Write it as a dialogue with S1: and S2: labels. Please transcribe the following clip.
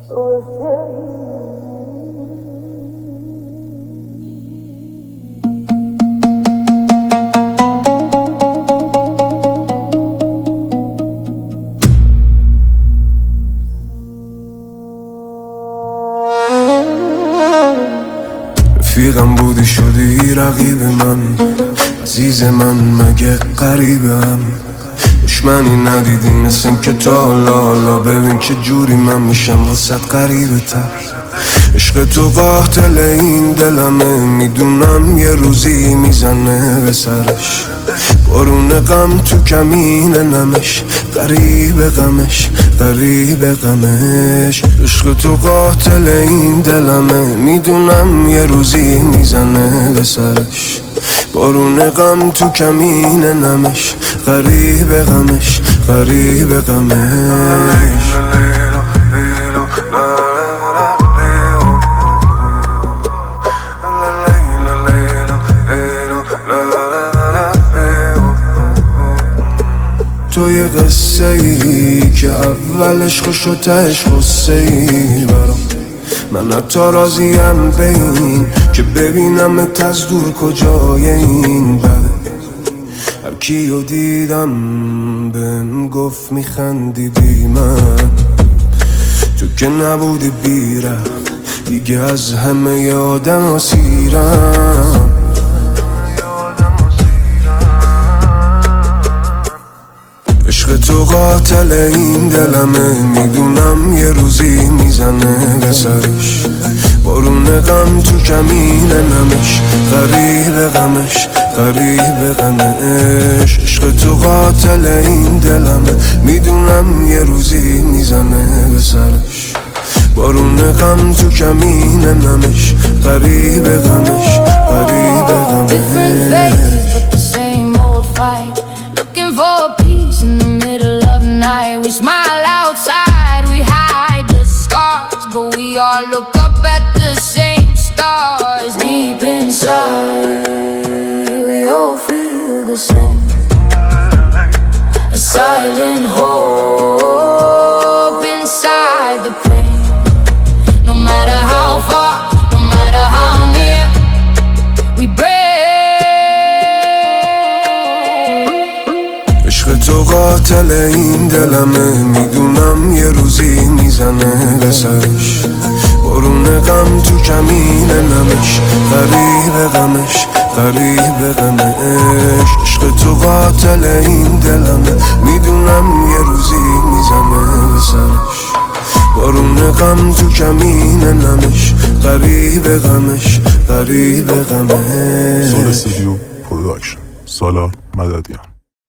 S1: رفیقم بودی شدی رقیب من، عزیز من مگه قریبم. دشمنی ندیدی مثل این که تا لالا، ببین چه جوری من میشم واسه قریبه تر. عشق تو قاتل این دلمه، میدونم یه روزی میزنه به سرش. بارون غم تو کمین نمش، غریب غمش غریب غمش. عشق تو قاتل این دلمه، میدونم یه روزی میزنه به سرش. بارون غم تو کمین نمش، غریب غمش غریب غمش. تو یه قصه ای که اولش خوش و تهش غصه ای برام. من حتی راضیم به این که ببینمت از دور کجای این بده. هر کیو دیدم بهم گفت میخندیدی، من تو که نبودی بیرم دیگه از همه آدم اسیرم. عشق تو قاتل این دلمه، میدونم یه روزی میزنه به سرش. بارون غم تو کمین نمش، غریب غمش غریب غمش. عشق تو قاتل این دلمه، میدونم یه روزی میزنه به سرش. بارون غم تو کمین نمش، غریب غمش غریب غمش.
S2: In the middle of the night, we smile outside, we hide the scars, but we all look up at the same stars. Deep inside, we all feel the same. A silent hope inside the pain. No matter how far, no matter how near, we break.
S1: تو قاتل این دلمه، میدونم یه روزی میزنه به سرش. بارون غم تو کمین نمش، غریب غمش غریب غمش. عشق تو قاتل این دلمه، میدونم یه روزی میزنه به سرش. بارون غم تو کمین نمش، غریب غمش غریب غمش.
S3: سول استودیو پروداکشن، سالار مددیان.